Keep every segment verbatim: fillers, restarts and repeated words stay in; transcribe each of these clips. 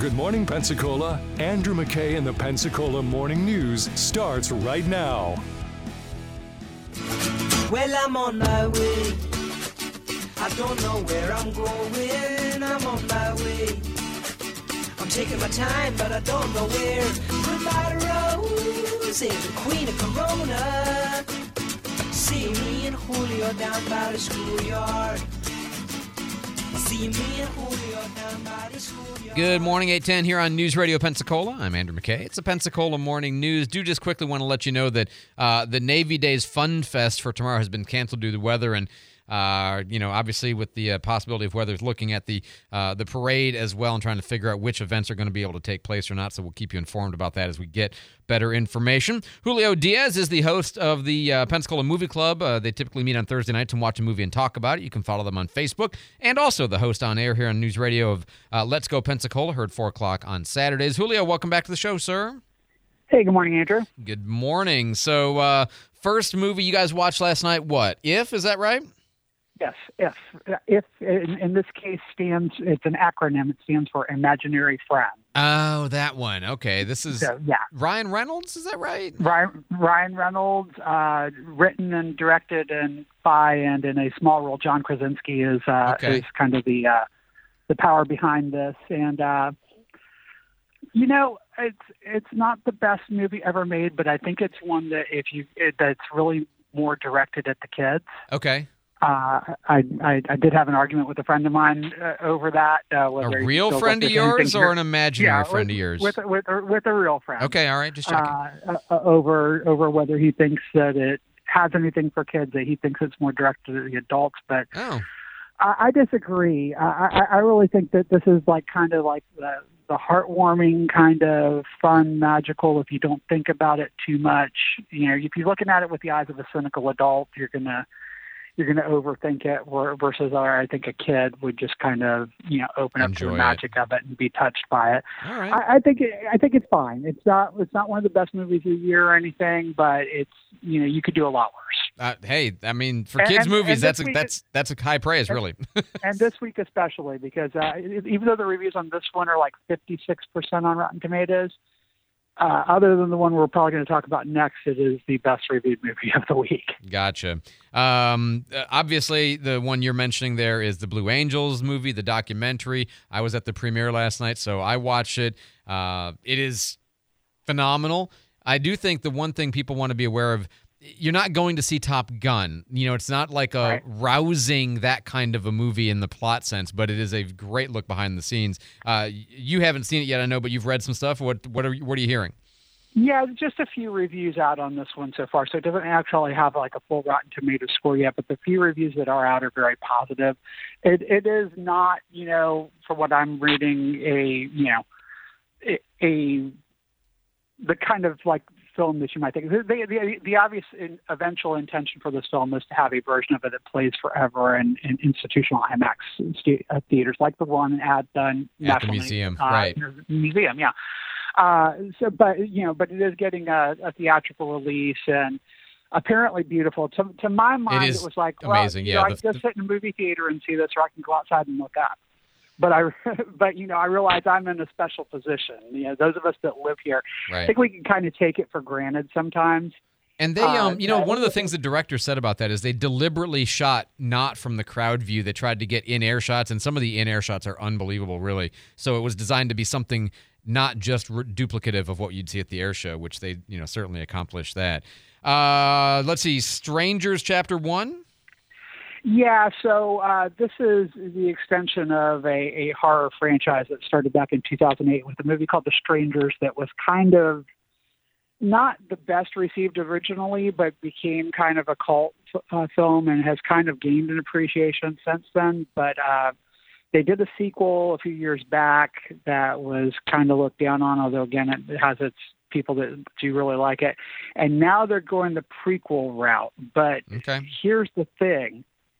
Good Morning Pensacola, Andrew McKay and the Pensacola Morning News starts right now. Well, I'm on my way. I don't know where I'm going. I'm on my way. I'm taking my time, but I don't know where. Goodbye, Rose is the queen of Corona. See me and Julio down by the schoolyard. See me and Julio down by the schoolyard. Good morning, eight ten here on News Radio Pensacola. I'm Andrew McKay. It's the Pensacola Morning News. Do just quickly want to let you know that uh, the Navy Days Fun Fest for tomorrow has been canceled due to weather, and Uh, you know, obviously with the uh, possibility of weather, looking at the uh, the parade as well and trying to figure out which events are going to be able to take place or not. So we'll keep you informed about that as we get better information. Julio Diaz is the host of the uh, Pensacola Movie Club. Uh, they typically meet on Thursday nights and watch a movie and talk about it. You can follow them on Facebook, and also the host on air here on News Radio of uh, Let's Go Pensacola, heard four o'clock on Saturdays. Julio, welcome back to the show, sir. Hey, good morning, Andrew. Good morning. So uh, first movie you guys watched last night, what? If, is that right? Yes, if if in, in this case stands, it's an acronym. It stands for Imaginary Friend. Oh, that one. Okay, this is So, yeah, Ryan Reynolds. Is that right? Ryan, Ryan Reynolds, uh, written and directed and by and in a small role, John Krasinski is uh, Okay. is kind of the uh, the power behind this. And uh, you know, it's it's not the best movie ever made, but I think it's one that if you it, that's really more directed at the kids. Okay. Uh, I, I I did have an argument with a friend of mine uh, over that. Uh, A whether he real feels friend like of there's anything yours or here- an imaginary yeah, friend with, of yours? With with a, with a real friend. Okay, all right, just checking. Uh, uh, over over whether he thinks that it has anything for kids. That he thinks it's more directed to the adults. But oh, I, I disagree. I, I I really think that this is like kind of like the the heartwarming kind of fun, magical. If you don't think about it too much, you know, if you're looking at it with the eyes of a cynical adult, you're gonna. You're going to overthink it versus or I think a kid would just kind of, you know, open up to Enjoy the it. magic of it and be touched by it. all right. I, I think it, I think it's fine. It's not it's not one of the best movies of the year or anything, but it's, you know, you could do a lot worse. Uh, hey, I mean, for And- kids' and- movies, and that's this a, week- that's that's a high praise, really. And this week especially because uh, even though the reviews on this one are like fifty-six percent on Rotten Tomatoes, uh, other than the one we're probably going to talk about next, it is the best reviewed movie of the week. Gotcha. Um, uh, obviously, the one you're mentioning there is the Blue Angels movie, the documentary. I was at the premiere last night, so I watched it. Uh, it is phenomenal. I do think the one thing people want to be aware of, you're not going to see Top Gun. You know, it's not like a Right. rousing, that kind of a movie in the plot sense, but it is a great look behind the scenes. Uh, you haven't seen it yet, I know, but you've read some stuff. What what are you, what are you hearing? Yeah, just a few reviews out on this one so far. So it doesn't actually have like a full Rotten Tomatoes score yet, but the few reviews that are out are very positive. It it is not, you know, for what I'm reading, a you know, a, a the kind of like film that you might think. The the, the obvious in, eventual intention for this film is to have a version of it that plays forever in, in institutional IMAX st- uh, theaters, like the one at the At the National museum, uh, right. Museum, yeah. Uh, so, but you know, but it is getting a, a theatrical release and apparently beautiful. To to my mind, It it, is was like well, amazing, you yeah, know, I the- can just sit in a movie theater and see this, or I can go outside and look up. But I, but you know, I realize I'm in a special position. You know, those of us that live here, I Right. think we can kind of take it for granted sometimes. And they, Uh, um, you know, yeah, one of the it- things the director said about that is they deliberately shot not from the crowd view. They tried to get in-air shots, and some of the in-air shots are unbelievable, really. So it was designed to be something not just re- duplicative of what you'd see at the air show, which they, you know, certainly accomplished that. Uh, let's see, Strangers Chapter One. Yeah, so uh, this is the extension of a, a horror franchise that started back in two thousand eight with a movie called The Strangers that was kind of not the best received originally, but became kind of a cult uh, film and has kind of gained an appreciation since then. But uh, they did a sequel a few years back that was kind of looked down on, although, again, it has its people that do really like it. And now they're going the prequel route. But Okay. here's the thing.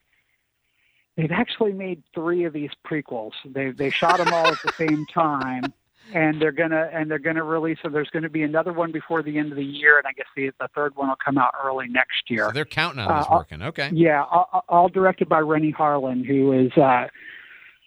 They've actually made three of these prequels. They they shot them all at the same time, and they're gonna and they're gonna release. So there's going to be another one before the end of the year, and I guess the the third one will come out early next year. So they're counting on this Uh, working. Okay. Yeah, all, all directed by Rennie Harlan, who is uh,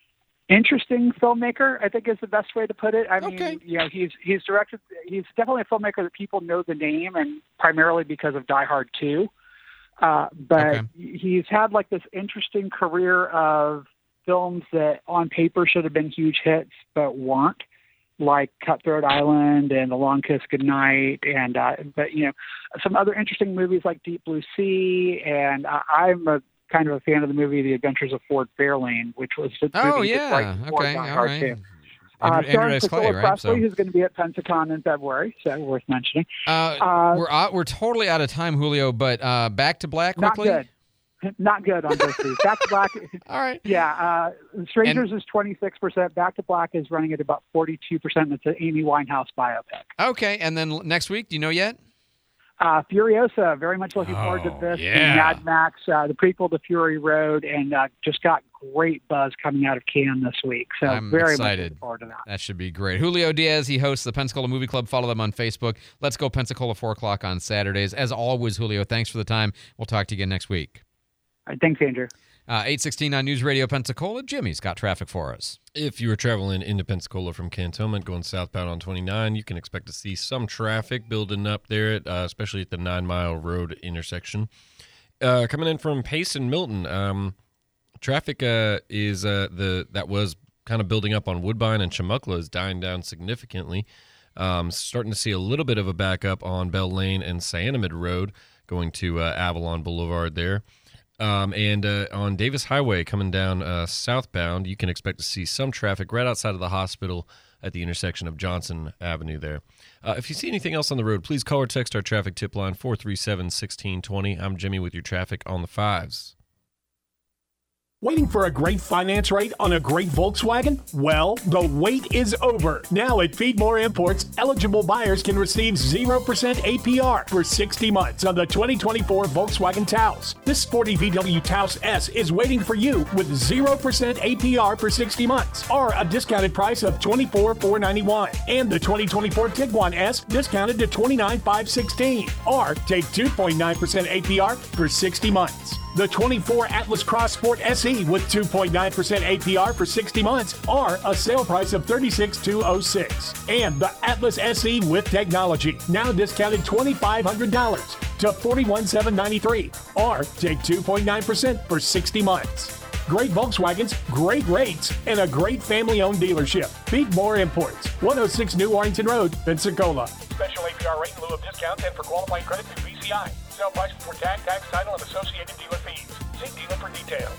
interesting filmmaker, I think is the best way to put it. I Okay. mean, you know, he's he's directed. He's definitely a filmmaker that people know the name, and primarily because of Die Hard two. Uh, but Okay. he's had like this interesting career of films that on paper should have been huge hits, but weren't, like Cutthroat Island and The Long Kiss Goodnight, and uh, but you know, some other interesting movies like Deep Blue Sea, and uh, I'm a kind of a fan of the movie The Adventures of Ford Fairlane, which was the Oh, movie yeah. right before Okay. Die All Hard right. two. Andrew, Uh, Andrew starring Dice Clay, Priscilla right? Presley, So, who's going to be at Pensacon in February, so worth mentioning. uh, uh, we're out, we're totally out of time, Julio. But uh, Back to Black Not quickly. good. Not good on both these. Back to Black, All right. yeah. Uh, Strangers is twenty-six percent. Back to Black is running at about forty-two percent. It's an Amy Winehouse biopic. Okay, and then l- next week, do you know yet? Uh, Furiosa, very much looking forward to Oh, this. yeah. Mad Max, uh, the prequel to Fury Road, and uh, just got great buzz coming out of Cannes this week. So I'm very much excited. looking forward to that. That should be great. Julio Diaz, he hosts the Pensacola Movie Club. Follow them on Facebook. Let's Go Pensacola, four o'clock on Saturdays. As always, Julio, thanks for the time. We'll talk to you again next week. All right, thanks, Andrew. Uh, eight sixteen on News Radio Pensacola. Jimmy's got traffic for us. If you are traveling into Pensacola from Cantonment going southbound on twenty-nine, you can expect to see some traffic building up there, at, uh, especially at the Nine Mile Road intersection. Uh, coming in from Pace and Milton, um, traffic uh, is uh, the that was kind of building up on Woodbine and Chumuckla is dying down significantly. Um, starting to see a little bit of a backup on Bell Lane and Cyanamid Road going to uh, Avalon Boulevard there. Um, and uh, on Davis Highway coming down uh, southbound, you can expect to see some traffic right outside of the hospital at the intersection of Johnson Avenue there. Uh, if you see anything else on the road, please call or text our traffic tip line four three seven, one six two zero. I'm Jimmy with your traffic on the fives. Waiting for a great finance rate on a great Volkswagen? Well, the wait is over. Now at Feedmore Imports, eligible buyers can receive zero percent A P R for sixty months on the twenty twenty-four Volkswagen Taos. This sporty V W Taos S is waiting for you with zero percent A P R for sixty months, or a discounted price of twenty-four thousand four hundred ninety-one dollars. And the twenty twenty-four Tiguan S discounted to twenty-nine thousand five hundred sixteen dollars, or take two point nine percent A P R for sixty months. The twenty-four Atlas Cross Sport S E with two point nine percent A P R for sixty months, or a sale price of thirty-six thousand two hundred six dollars. And the Atlas S E with technology, now discounted two thousand five hundred dollars to forty-one thousand seven hundred ninety-three dollars, or take two point nine percent for sixty months. Great Volkswagens, great rates, and a great family-owned dealership. Feedmore Imports, one oh six New Warrington Road, Pensacola. Special A P R rate in lieu of discounts and for qualifying credit through B C I. Sale price before tag, tax, title, and associated dealer fees. See dealer for details.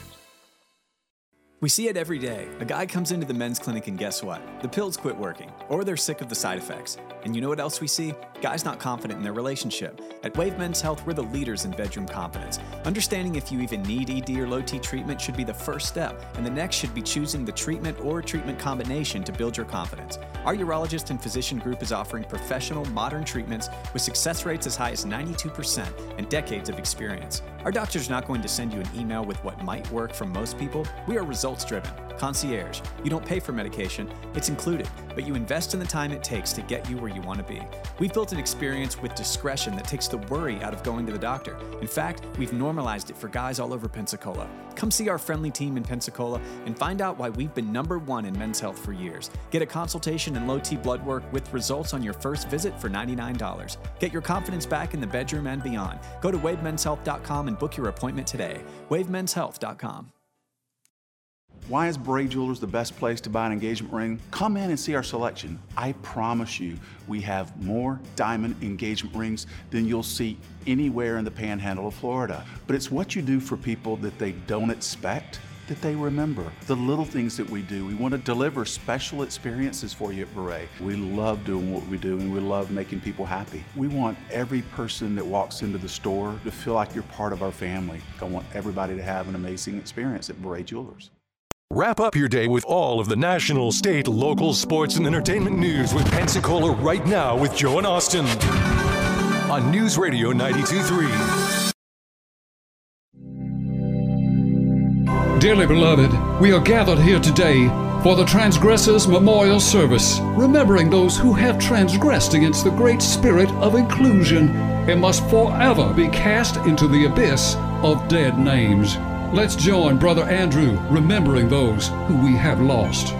We see it every day. A guy comes into the men's clinic and guess what? The pills quit working, or they're sick of the side effects. And you know what else we see? Guys not confident in their relationship. At Wave Men's Health, we're the leaders in bedroom confidence. Understanding if you even need E D or low T treatment should be the first step, and the next should be choosing the treatment or treatment combination to build your confidence. Our urologist and physician group is offering professional, modern treatments with success rates as high as ninety-two percent and decades of experience. Our doctor's not going to send you an email with what might work for most people. We are results-driven. Concierge. You don't pay for medication, it's included, but you invest in the time it takes to get you where you want to be. We've built an experience with discretion that takes the worry out of going to the doctor. In fact, we've normalized it for guys all over Pensacola. Come see our friendly team in Pensacola and find out why we've been number one in men's health for years. Get a consultation and low-T blood work with results on your first visit for ninety-nine dollars. Get your confidence back in the bedroom and beyond. Go to wave men's health dot com and book your appointment today. wave men's health dot com. Why is Bray Jewelers the best place to buy an engagement ring? Come in and see our selection. I promise you, we have more diamond engagement rings than you'll see anywhere in the panhandle of Florida. But it's what you do for people that they don't expect that they remember. The little things that we do. We want to deliver special experiences for you at Beret. We love doing what we do, and we love making people happy. We want every person that walks into the store to feel like you're part of our family. I want everybody to have an amazing experience at Beret Jewelers. Wrap up your day with all of the national, state, local, sports, and entertainment news with Pensacola Right Now with Joe and Austin on News Radio ninety-two point three. Dearly beloved, we are gathered here today for the Transgressors Memorial Service, remembering those who have transgressed against the great spirit of inclusion and must forever be cast into the abyss of dead names. Let's join Brother Andrew remembering those who we have lost.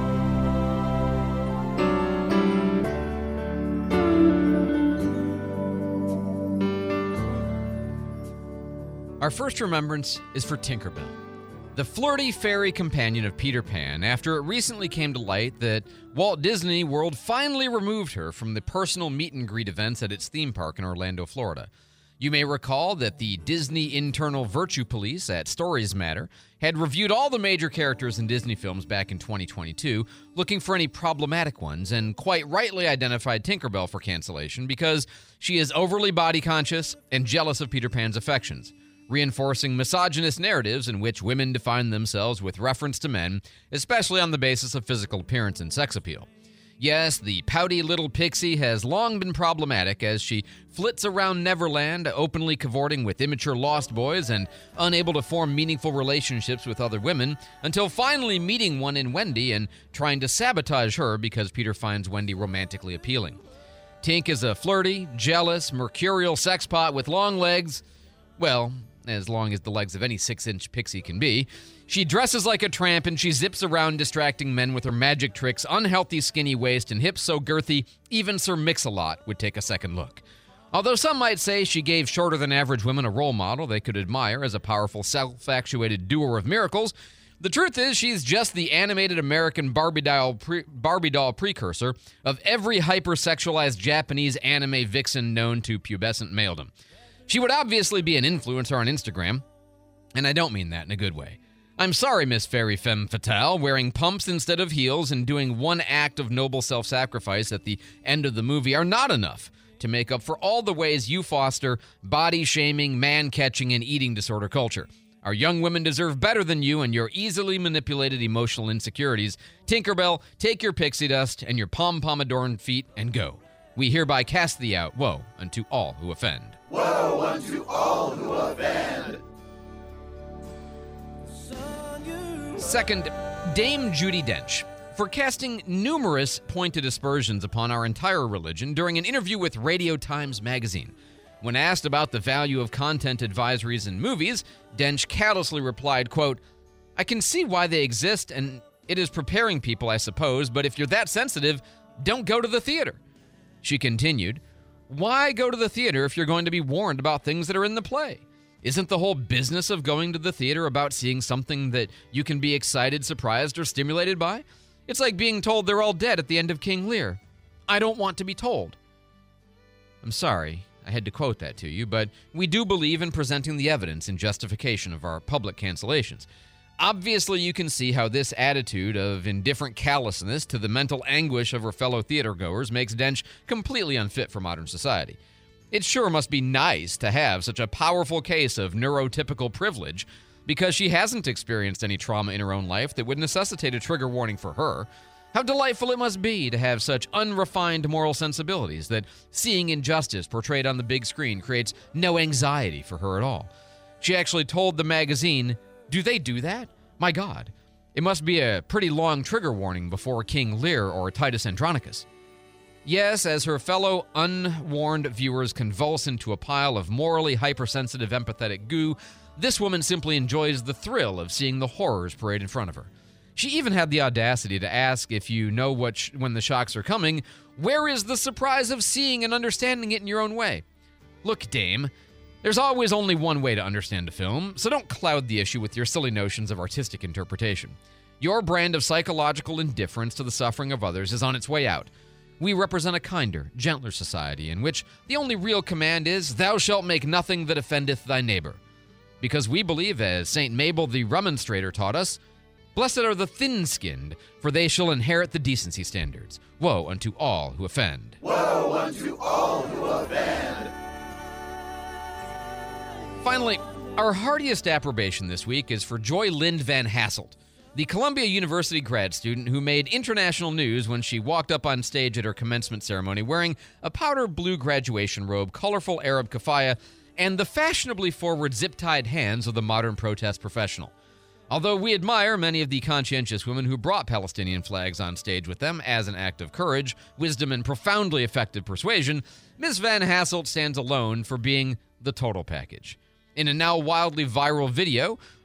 Our first remembrance is for Tinkerbell, the flirty fairy companion of Peter Pan, after it recently came to light that Walt Disney World finally removed her from the personal meet and greet events at its theme park in Orlando, Florida. You may recall that the Disney Internal Virtue Police at Stories Matter had reviewed all the major characters in Disney films back in twenty twenty-two, looking for any problematic ones, and quite rightly identified Tinkerbell for cancellation because she is overly body conscious and jealous of Peter Pan's affections, reinforcing misogynist narratives in which women define themselves with reference to men, especially on the basis of physical appearance and sex appeal. Yes, the pouty little pixie has long been problematic as she flits around Neverland, openly cavorting with immature lost boys and unable to form meaningful relationships with other women, until finally meeting one in Wendy and trying to sabotage her because Peter finds Wendy romantically appealing. Tink is a flirty, jealous, mercurial sexpot with long legs, well, as long as the legs of any six-inch pixie can be. She dresses like a tramp and she zips around distracting men with her magic tricks, unhealthy skinny waist, and hips so girthy even Sir Mix-a-Lot would take a second look. Although some might say she gave shorter-than-average women a role model they could admire as a powerful self-actuated doer of miracles, the truth is she's just the animated American Barbie doll, pre- Barbie doll precursor of every hypersexualized Japanese anime vixen known to pubescent maledom. She would obviously be an influencer on Instagram, and I don't mean that in a good way. I'm sorry, Miss Fairy Femme Fatale, wearing pumps instead of heels and doing one act of noble self-sacrifice at the end of the movie are not enough to make up for all the ways you foster body-shaming, man-catching, and eating disorder culture. Our young women deserve better than you and your easily manipulated emotional insecurities. Tinkerbell, take your pixie dust and your pom-pom-adorned feet and go. We hereby cast thee out, woe unto all who offend. Woe unto all who offend. Second, Dame Judi Dench, for casting numerous pointed aspersions upon our entire religion during an interview with Radio Times magazine. When asked about the value of content advisories in movies, Dench callously replied, quote, "I can see why they exist, and it is preparing people, I suppose, but if you're that sensitive, don't go to the theater." She continued, "Why go to the theater if you're going to be warned about things that are in the play? Isn't the whole business of going to the theater about seeing something that you can be excited, surprised, or stimulated by? It's like being told they're all dead at the end of King Lear. I don't want to be told." I'm sorry I had to quote that to you, but we do believe in presenting the evidence in justification of our public cancellations. Obviously, you can see how this attitude of indifferent callousness to the mental anguish of her fellow theatergoers makes Dench completely unfit for modern society. It sure must be nice to have such a powerful case of neurotypical privilege, because she hasn't experienced any trauma in her own life that would necessitate a trigger warning for her. How delightful it must be to have such unrefined moral sensibilities that seeing injustice portrayed on the big screen creates no anxiety for her at all. She actually told the magazine, "Do they do that? My God, it must be a pretty long trigger warning before King Lear or Titus Andronicus." Yes, as her fellow unwarned viewers convulse into a pile of morally hypersensitive, empathetic goo, this woman simply enjoys the thrill of seeing the horrors parade in front of her. She even had the audacity to ask if you know what sh- when the shocks are coming, where is the surprise of seeing and understanding it in your own way? Look, Dame, there's always only one way to understand a film, so don't cloud the issue with your silly notions of artistic interpretation. Your brand of psychological indifference to the suffering of others is on its way out. We represent a kinder, gentler society in which the only real command is, "Thou shalt make nothing that offendeth thy neighbor." Because we believe, as Saint Mabel the Remonstrator taught us, "Blessed are the thin-skinned, for they shall inherit the decency standards. Woe unto all who offend." Woe unto all who offend. Finally, our heartiest approbation this week is for Joy Lind Van Hasselt, the Columbia University grad student who made international news when she walked up on stage at her commencement ceremony wearing a powder blue graduation robe, colorful Arab keffiyeh, and the fashionably forward zip-tied hands of the modern protest professional. Although we admire many of the conscientious women who brought Palestinian flags on stage with them as an act of courage, wisdom, and profoundly effective persuasion, Miz Van Hasselt stands alone for being the total package. In a now wildly viral video,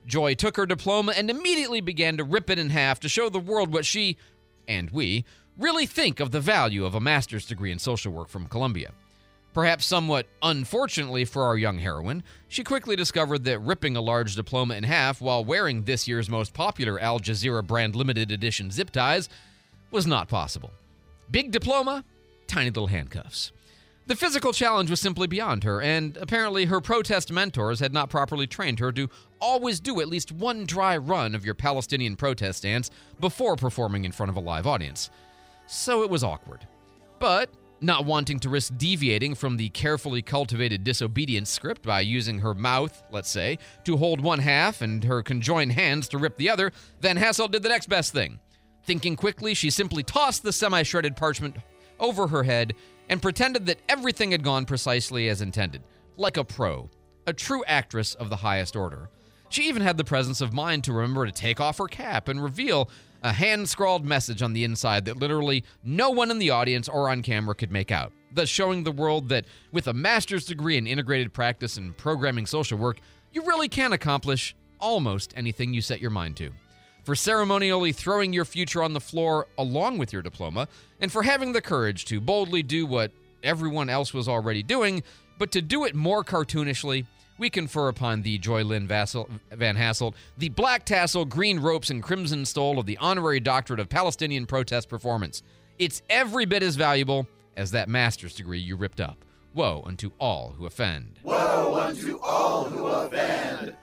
Joy took her diploma and immediately began to rip it in half to show the world what she, and we, really think of the value of a master's degree in social work from Columbia. Perhaps somewhat unfortunately for our young heroine, she quickly discovered that ripping a large diploma in half while wearing this year's most popular Al Jazeera brand limited edition zip ties was not possible. Big diploma, tiny little handcuffs. The physical challenge was simply beyond her, and apparently her protest mentors had not properly trained her to always do at least one dry run of your Palestinian protest dance before performing in front of a live audience. So it was awkward. But not wanting to risk deviating from the carefully cultivated disobedience script by using her mouth, let's say, to hold one half and her conjoined hands to rip the other, Van Hassel did the next best thing. Thinking quickly, she simply tossed the semi-shredded parchment over her head and pretended that everything had gone precisely as intended, like a pro, a true actress of the highest order. She even had the presence of mind to remember to take off her cap and reveal a hand-scrawled message on the inside that literally no one in the audience or on camera could make out, thus showing the world that with a master's degree in integrated practice and programming social work, you really can accomplish almost anything you set your mind to. For ceremonially throwing your future on the floor along with your diploma, and for having the courage to boldly do what everyone else was already doing, but to do it more cartoonishly, we confer upon the Joy Lynn Vassel, Van Hassel the black tassel, green ropes, and crimson stole of the honorary doctorate of Palestinian protest performance. It's every bit as valuable as that master's degree you ripped up. Woe unto all who offend. Woe unto all who offend.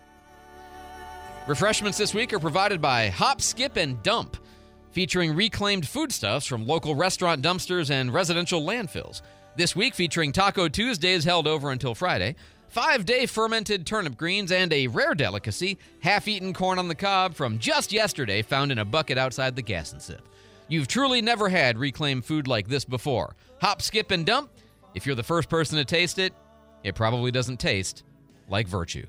Refreshments this week are provided by Hop, Skip, and Dump, featuring reclaimed foodstuffs from local restaurant dumpsters and residential landfills. This week featuring Taco Tuesdays held over until Friday, five-day fermented turnip greens, and a rare delicacy, half-eaten corn on the cob from just yesterday found in a bucket outside the Gas and Sip. You've truly never had reclaimed food like this before. Hop, Skip, and Dump. If you're the first person to taste it, it probably doesn't taste like virtue.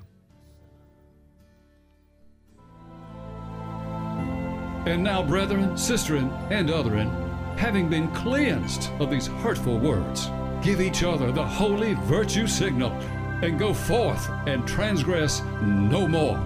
And now, brethren, sisterin, and otherin, having been cleansed of these hurtful words, give each other the holy virtue signal, and go forth and transgress no more.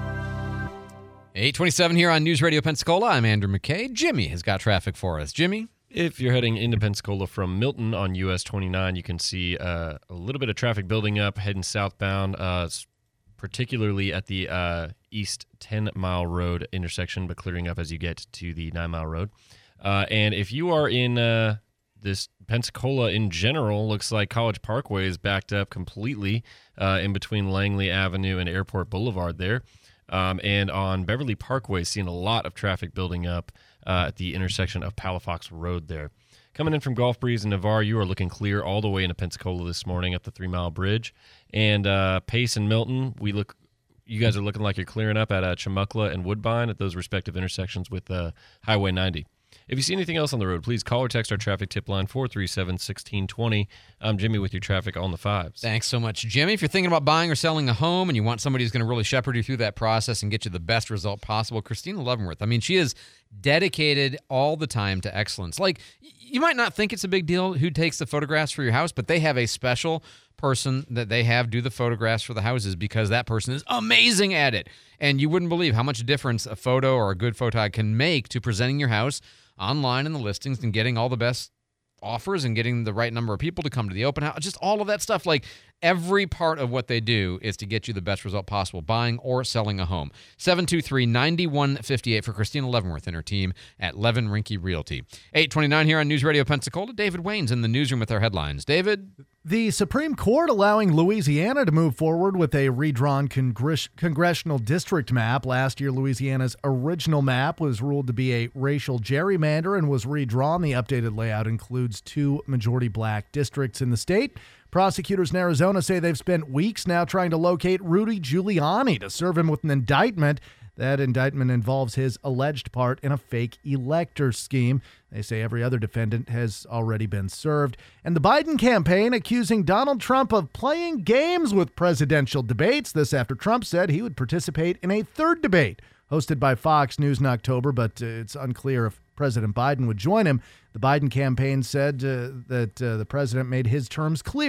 eight twenty-seven here on News Radio Pensacola. I'm Andrew McKay. Jimmy has got traffic for us. Jimmy? If you're heading into Pensacola from Milton on U S twenty-nine, you can see uh, a little bit of traffic building up heading southbound, uh, particularly at the uh, East ten-mile road intersection, but clearing up as you get to the nine-mile road. Uh, and if you are in uh, this Pensacola in general, looks like College Parkway is backed up completely uh, in between Langley Avenue and Airport Boulevard there. Um, and on Beverly Parkway, seeing a lot of traffic building up uh, at the intersection of Palafox Road there. Coming in from Gulf Breeze and Navarre, you are looking clear all the way into Pensacola this morning at the three-mile bridge. And uh, Pace and Milton, we look, you guys are looking like you're clearing up at uh, Chumuckla and Woodbine at those respective intersections with uh, Highway ninety. If you see anything else on the road, please call or text our traffic tip line, four three seven, one six two zero. I'm Jimmy with your traffic on the fives. Thanks so much, Jimmy. If you're thinking about buying or selling a home and you want somebody who's going to really shepherd you through that process and get you the best result possible, Christina Leavenworth. I mean, she is dedicated all the time to excellence. Like, you might not think it's a big deal who takes the photographs for your house, but they have a special person that they have do the photographs for the houses because that person is amazing at it. And you wouldn't believe how much difference a photo or a good photo can make to presenting your house online in the listings and getting all the best offers and getting the right number of people to come to the open house. Just all of that stuff. Like, every part of what they do is to get you the best result possible, buying or selling a home. seven two three, nine one five eight for Christina Leavenworth and her team at Levin Rinke Realty. eight twenty-nine here on News Radio Pensacola. David Wayne's in the newsroom with our headlines. David? The Supreme Court allowing Louisiana to move forward with a redrawn congress- congressional district map. Last year, Louisiana's original map was ruled to be a racial gerrymander and was redrawn. The updated layout includes two majority black districts in the state. Prosecutors in Arizona say they've spent weeks now trying to locate Rudy Giuliani to serve him with an indictment. That indictment involves his alleged part in a fake elector scheme. They say every other defendant has already been served. And the Biden campaign accusing Donald Trump of playing games with presidential debates. This after Trump said he would participate in a third debate hosted by Fox News in October, but uh, it's unclear if President Biden would join him. The Biden campaign said uh, that uh, the president made his terms clear.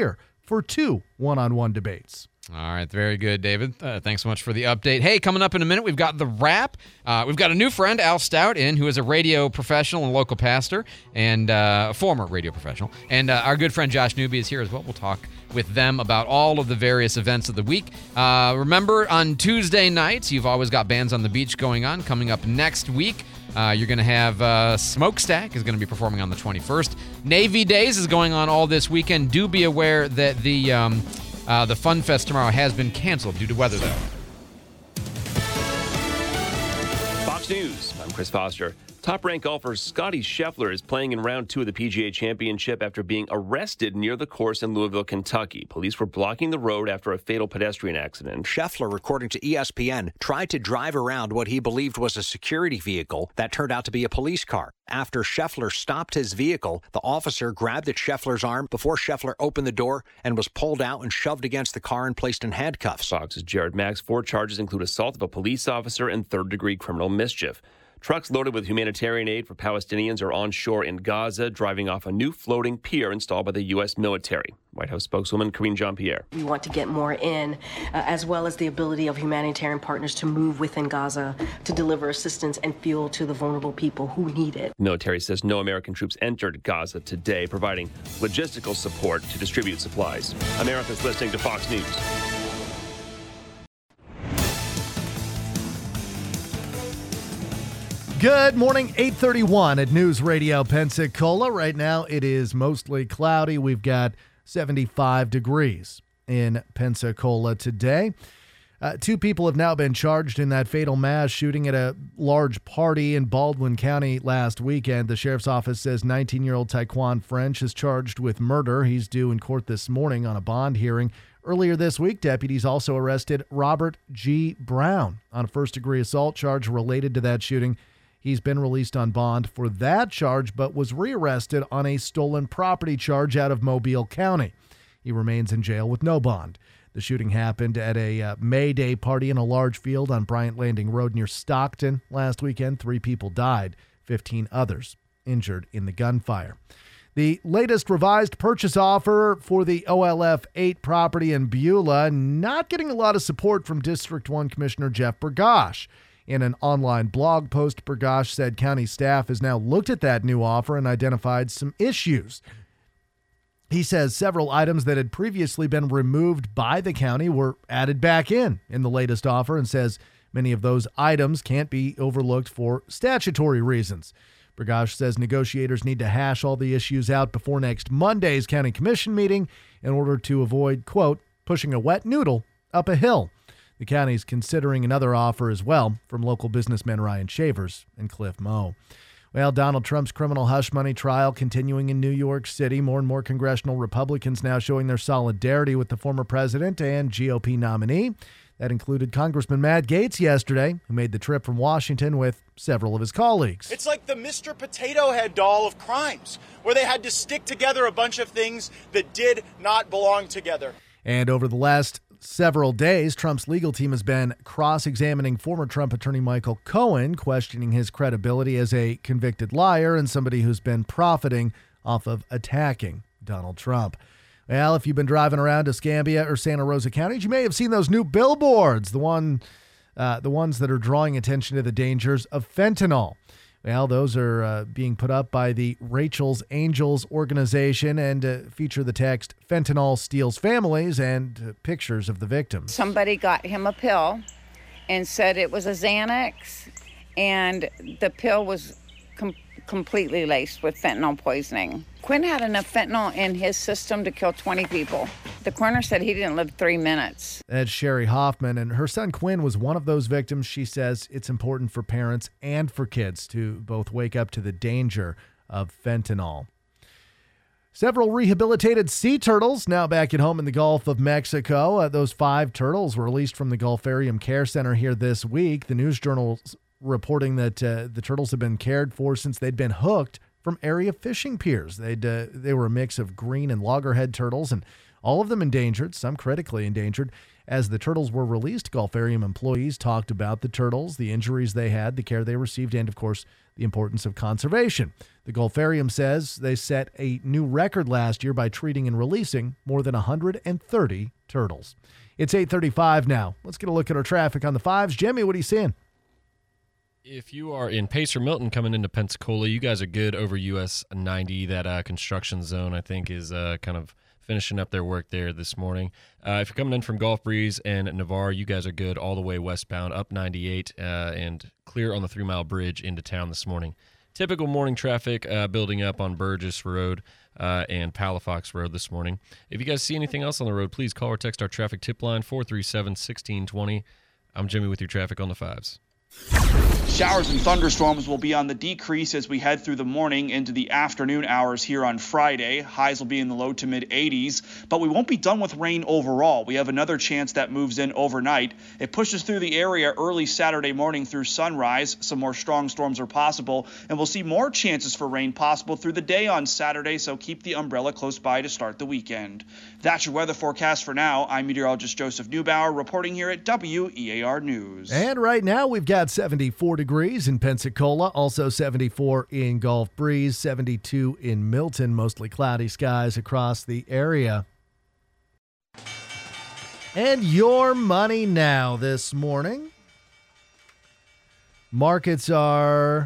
for two one-on-one debates. All right, very good, David. Uh, thanks so much for the update. Hey, coming up in a minute, we've got The Wrap. Uh, we've got a new friend, Al Stout, in, who is a radio professional and local pastor, and uh, a former radio professional. And uh, our good friend Josh Newby is here as well. We'll talk with them about all of the various events of the week. Uh, remember, on Tuesday nights, you've always got Bands on the Beach going on. Coming up next week, uh, you're going to have uh, Smokestack is going to be performing on the twenty-first. Navy Days is going on all this weekend. Do be aware that the... Um, Uh, the Fun Fest tomorrow has been canceled due to weather, though. Fox News, I'm Chris Foster. Top-ranked golfer Scottie Scheffler is playing in round two of the P G A Championship after being arrested near the course in Louisville, Kentucky. Police were blocking the road after a fatal pedestrian accident. Scheffler, according to E S P N, tried to drive around what he believed was a security vehicle that turned out to be a police car. After Scheffler stopped his vehicle, the officer grabbed at Scheffler's arm before Scheffler opened the door and was pulled out and shoved against the car and placed in handcuffs. Fox's Jared Max. Four charges include assault of a police officer and third-degree criminal mischief. Trucks loaded with humanitarian aid for Palestinians are on shore in Gaza, driving off a new floating pier installed by the U S military. White House spokeswoman Karine Jean-Pierre. We want to get more in, uh, as well as the ability of humanitarian partners to move within Gaza to deliver assistance and fuel to the vulnerable people who need it. Military says no American troops entered Gaza today, providing logistical support to distribute supplies. America's listening to Fox News. Good morning, eight thirty-one at News Radio Pensacola. Right now it is mostly cloudy. We've got seventy-five degrees in Pensacola today. Uh, two people have now been charged in that fatal mass shooting at a large party in Baldwin County last weekend. The sheriff's office says nineteen-year-old Taekwon French is charged with murder. He's due in court this morning on a bond hearing. Earlier this week, deputies also arrested Robert G. Brown on a first-degree assault charge related to that shooting. He's been released on bond for that charge, but was rearrested on a stolen property charge out of Mobile County. He remains in jail with no bond. The shooting happened at a uh, May Day party in a large field on Bryant Landing Road near Stockton last weekend. Three people died, fifteen others injured in the gunfire. The latest revised purchase offer for the O L F eight property in Beulah not getting a lot of support from District one Commissioner Jeff Bergosh. In an online blog post, Bergosh said county staff has now looked at that new offer and identified some issues. He says several items that had previously been removed by the county were added back in in the latest offer, and says many of those items can't be overlooked for statutory reasons. Bergosh says negotiators need to hash all the issues out before next Monday's county commission meeting in order to avoid, quote, pushing a wet noodle up a hill. The county's considering another offer as well from local businessmen Ryan Shavers and Cliff Moe. Well, Donald Trump's criminal hush money trial continuing in New York City. More and more congressional Republicans now showing their solidarity with the former president and G O P nominee. That included Congressman Matt Gaetz yesterday, who made the trip from Washington with several of his colleagues. It's like the Mister Potato Head doll of crimes, where they had to stick together a bunch of things that did not belong together. And over the last several days, Trump's legal team has been cross-examining former Trump attorney Michael Cohen, questioning his credibility as a convicted liar and somebody who's been profiting off of attacking Donald Trump. Well, if you've been driving around Escambia or Santa Rosa counties, you may have seen those new billboards, the one, uh, the ones that are drawing attention to the dangers of fentanyl. Well, those are uh, being put up by the Rachel's Angels organization and uh, feature the text, "Fentanyl steals families," and uh, pictures of the victims. Somebody got him a pill and said it was a Xanax, and the pill was com- completely laced with fentanyl poisoning. Quinn had enough fentanyl in his system to kill twenty people. The coroner said he didn't live three minutes. That's Sherry Hoffman, and her son Quinn was one of those victims. She says it's important for parents and for kids to both wake up to the danger of fentanyl. Several rehabilitated sea turtles now back at home in the Gulf of Mexico. Uh, those five turtles were released from the Gulfarium Care Center here this week. The News Journal's reporting that uh, the turtles have been cared for since they'd been hooked from area fishing piers. They'd uh, they were a mix of green and loggerhead turtles, and all of them endangered, some critically endangered. As the turtles were released, Gulfarium employees talked about the turtles, the injuries they had, the care they received, and, of course, the importance of conservation. The Gulfarium says they set a new record last year by treating and releasing more than one hundred thirty turtles. It's eight thirty-five now. Let's get a look at our traffic on the fives. Jimmy, what are you seeing? If you are in Pacer Milton coming into Pensacola, you guys are good over U S ninety. That uh, construction zone, I think, is uh, kind of finishing up their work there this morning. Uh, if you're coming in from Gulf Breeze and Navarre, you guys are good all the way westbound, up ninety-eight, uh, and clear on the three-mile bridge into town this morning. Typical morning traffic uh, building up on Burgess Road uh, and Palafox Road this morning. If you guys see anything else on the road, please call or text our traffic tip line, four three seven, one six two zero. I'm Jimmy with your traffic on the fives. Showers and thunderstorms will be on the decrease as we head through the morning into the afternoon hours here on Friday. Highs will be in the low to mid eighties, but we won't be done with rain overall. We have another chance that moves in overnight. It pushes through the area early Saturday morning through sunrise. Some more strong storms are possible, and we'll see more chances for rain possible through the day on Saturday, so keep the umbrella close by to start the weekend. That's your weather forecast for now. I'm meteorologist Joseph Neubauer reporting here at W E A R News. And right now we've got seventy-four degrees in Pensacola, also seventy-four in Gulf Breeze, seventy-two in Milton, mostly cloudy skies across the area. And your money now this morning. Markets are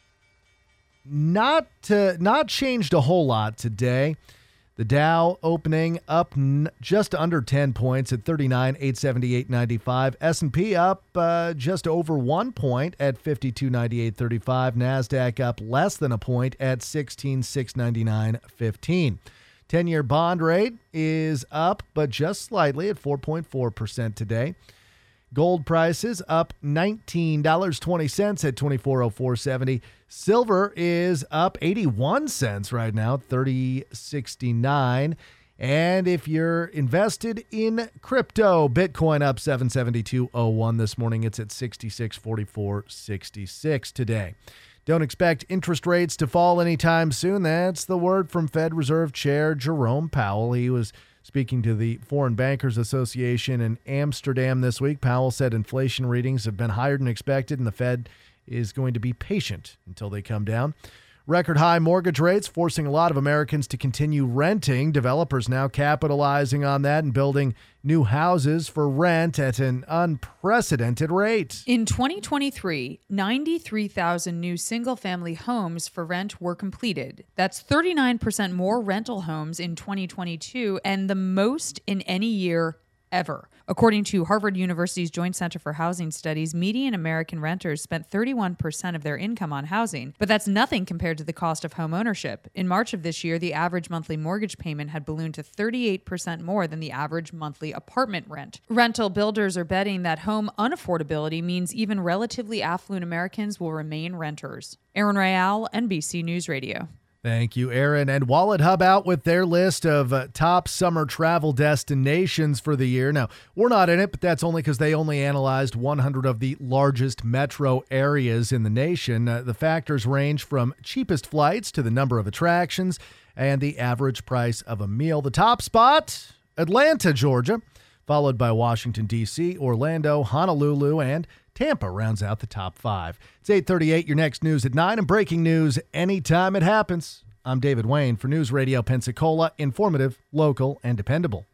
not uh, not changed a whole lot today. The Dow opening up n- just under ten points at thirty-nine eight seventy-eight ninety-five. S and P up uh, just over one point at fifty-two ninety-eight thirty-five. NASDAQ up less than a point at sixteen six ninety-nine fifteen. ten-year bond rate is up, but just slightly at four point four percent today. Gold prices up nineteen dollars and twenty cents at twenty-four oh four seventy. Silver is up eighty-one cents right now, thirty sixty-nine. And if you're invested in crypto, Bitcoin up seven seventy-two oh one this morning. It's at sixty-six forty-four sixty-six today. Don't expect interest rates to fall anytime soon. That's the word from Fed Reserve Chair Jerome Powell. He was speaking to the Foreign Bankers Association in Amsterdam this week. Powell said inflation readings have been higher than expected, and the Fed is going to be patient until they come down. Record high mortgage rates forcing a lot of Americans to continue renting. Developers now capitalizing on that and building new houses for rent at an unprecedented rate. In twenty twenty-three, ninety-three thousand new single-family homes for rent were completed. That's thirty-nine percent more rental homes in twenty twenty-two and the most in any year ever. According to Harvard University's Joint Center for Housing Studies, median American renters spent thirty-one percent of their income on housing, but that's nothing compared to the cost of home ownership. In March of this year, the average monthly mortgage payment had ballooned to thirty-eight percent more than the average monthly apartment rent. Rental builders are betting that home unaffordability means even relatively affluent Americans will remain renters. Erin Real, N B C News Radio. Thank you, Aaron. And Wallet Hub out with their list of uh, top summer travel destinations for the year. Now, we're not in it, but that's only because they only analyzed one hundred of the largest metro areas in the nation. Uh, the factors range from cheapest flights to the number of attractions and the average price of a meal. The top spot, Atlanta, Georgia, followed by Washington, D C, Orlando, Honolulu, and Tampa rounds out the top five. It's eight thirty-eight, your next news at nine, and breaking news anytime it happens. I'm David Wayne for News Radio Pensacola, informative, local, and dependable.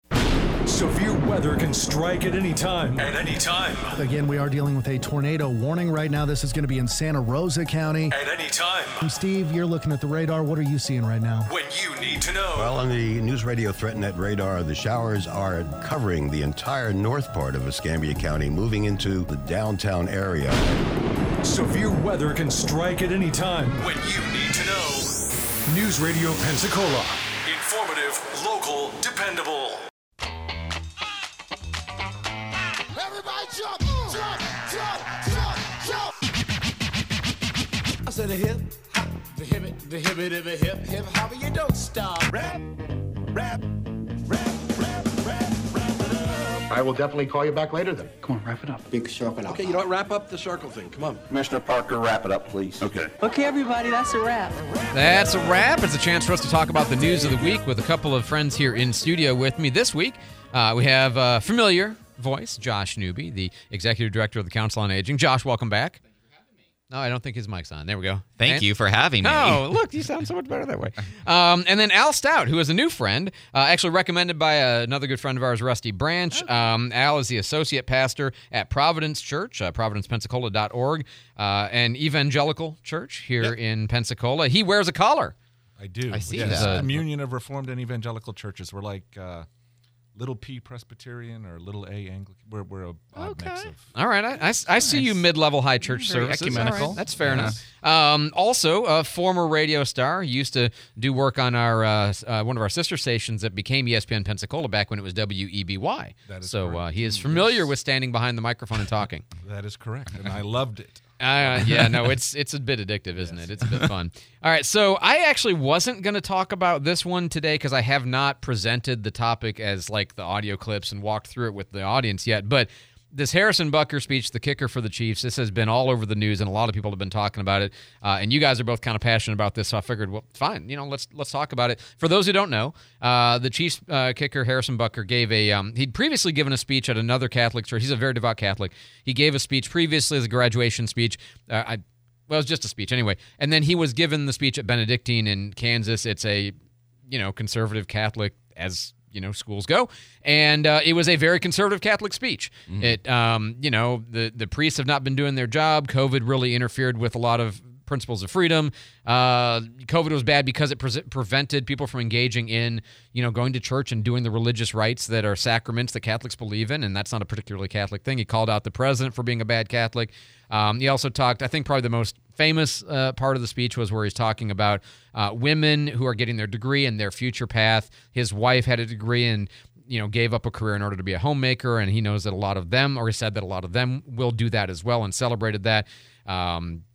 Severe weather can strike at any time. At any time. Again, we are dealing with a tornado warning right now. This is going to be in Santa Rosa County. At any time. Steve, you're looking at the radar. What are you seeing right now? When you need to know. Well, on the News Radio ThreatNet radar, the showers are covering the entire north part of Escambia County, moving into the downtown area. Severe weather can strike at any time. When you need to know. News Radio Pensacola. Informative, local, dependable. Everybody jump, jump, jump, jump, jump. I said a hip, hop, the hip it, the hip it, hip hip, hip hop, you don't stop. Rap, rap, rap, rap, rap, rap it up. I will definitely call you back later then. Come on, wrap it up. Big circle. Okay, you know what? Wrap up the circle thing. Come on. Commissioner Parker, wrap it up, please. Okay. Okay, everybody, that's a wrap. That's a wrap. It's a chance for us to talk about the news of the week with a couple of friends here in studio with me this week. Uh, we have uh, familiar voice, Josh Newby, the Executive Director of the Council on Aging. Josh, welcome back. No, I don't think his mic's on. There we go. Thank and, you for having me. Oh, look, you sound so much better that way. Um, and then Al Stout, who is a new friend, uh, actually recommended by uh, another good friend of ours, Rusty Branch. Um, Al is the associate pastor at Providence Church, uh, providence pensacola dot org, uh, an evangelical church here yep. in Pensacola. He wears a collar. I do. I see yes. that. A communion of Reformed and evangelical churches. We're like uh, little P Presbyterian or little A Anglican. We're, we're a odd okay. mix of. All right. I, I, I see you mid-level high church Very services. ecumenical. Right. That's fair Yeah. enough. Um, also, a former radio star. He used to do work on our uh, uh, one of our sister stations that became E S P N Pensacola back when it was W E B Y. That is so uh, correct. he is familiar with standing behind the microphone and talking. That is correct, and I loved it. Uh, yeah, no, it's it's a bit addictive, isn't yes. it? It's a bit fun. All right, so I actually wasn't going to talk about this one today because I have not presented the topic as like the audio clips and walked through it with the audience yet. But this Harrison Butker speech, the kicker for the Chiefs, this has been all over the news, and a lot of people have been talking about it. Uh, and you guys are both kind of passionate about this, so I figured, well, fine, you know, let's let's talk about it. For those who don't know, uh, the Chiefs uh, kicker Harrison Butker gave a um, he'd previously given a speech at another Catholic church. He's a very devout Catholic. He gave a speech previously as a graduation speech. Uh, I, well, it was just a speech anyway. And then he was given the speech at Benedictine in Kansas. It's a you know conservative Catholic as you know, schools go. And uh, it was a very conservative Catholic speech. Mm-hmm. It, um, you know, the, the priests have not been doing their job. COVID really interfered with a lot of principles of freedom. Uh, COVID was bad because it pre- prevented people from engaging in, you know, going to church and doing the religious rites that are sacraments that Catholics believe in, and that's not a particularly Catholic thing. He called out the president for being a bad Catholic. Um, he also talked, I think probably the most famous uh, part of the speech was where he's talking about uh, women who are getting their degree and their future path. His wife had a degree and, you know, gave up a career in order to be a homemaker, and he knows that a lot of them, or he said that a lot of them will do that as well, and celebrated that. Um,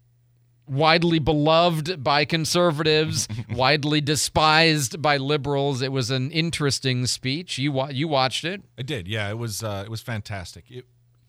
widely beloved by conservatives, widely despised by liberals. It was an interesting speech. You wa- you watched it? I did. Yeah, it was uh, it was fantastic. It,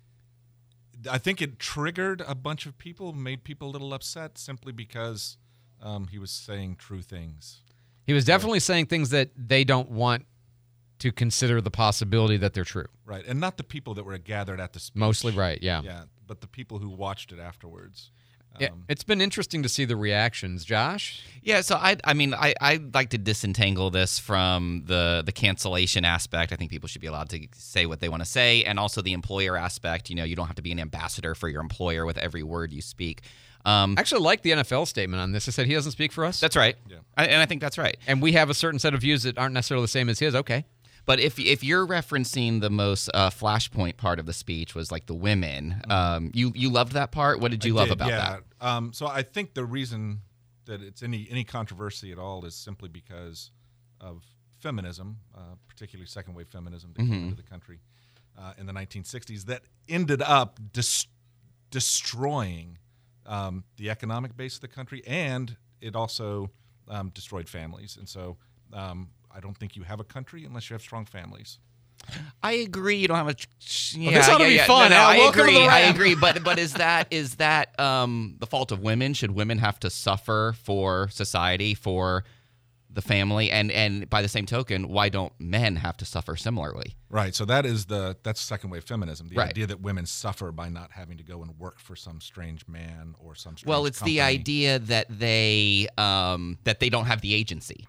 I think it triggered a bunch of people, made people a little upset simply because um, he was saying true things. He was definitely saying things that they don't want to consider the possibility that they're true. Right, and not the people that were gathered at the speech. Mostly right, yeah. Yeah, but the people who watched it afterwards. Yeah, it's been interesting to see the reactions. Josh? Yeah, so I I mean, I, I'd like to disentangle this from the, the cancellation aspect. I think people should be allowed to say what they want to say, and also the employer aspect. You know, you don't have to be an ambassador for your employer with every word you speak. Um, I actually like the N F L statement on this. It said he doesn't speak for us. That's right. Yeah. I, and I think that's right. And we have a certain set of views that aren't necessarily the same as his. Okay. But if if you're referencing the most uh, flashpoint part of the speech was like the women, Mm-hmm. um, you you loved that part. What did you I love did, about yeah. that? Um, so I think the reason that it's any any controversy at all is simply because of feminism, uh, particularly second wave feminism that Mm-hmm. came into the country uh, in the nineteen sixties that ended up dis- destroying um, the economic base of the country, and it also um, destroyed families. And so um, I don't think you have a country unless you have strong families. I agree. You don't have a. Ch- yeah, well, this ought to yeah, be yeah. fun. No, no, Al. I Welcome to agree. the I Ram. agree. But but is that is that um, the fault of women? Should women have to suffer for society, for the family, and and by the same token, why don't men have to suffer similarly? Right. So that is the that's second wave feminism. The Right. idea that women suffer by not having to go and work for some strange man or some strange Well, it's company. the idea that they um, that they don't have the agency.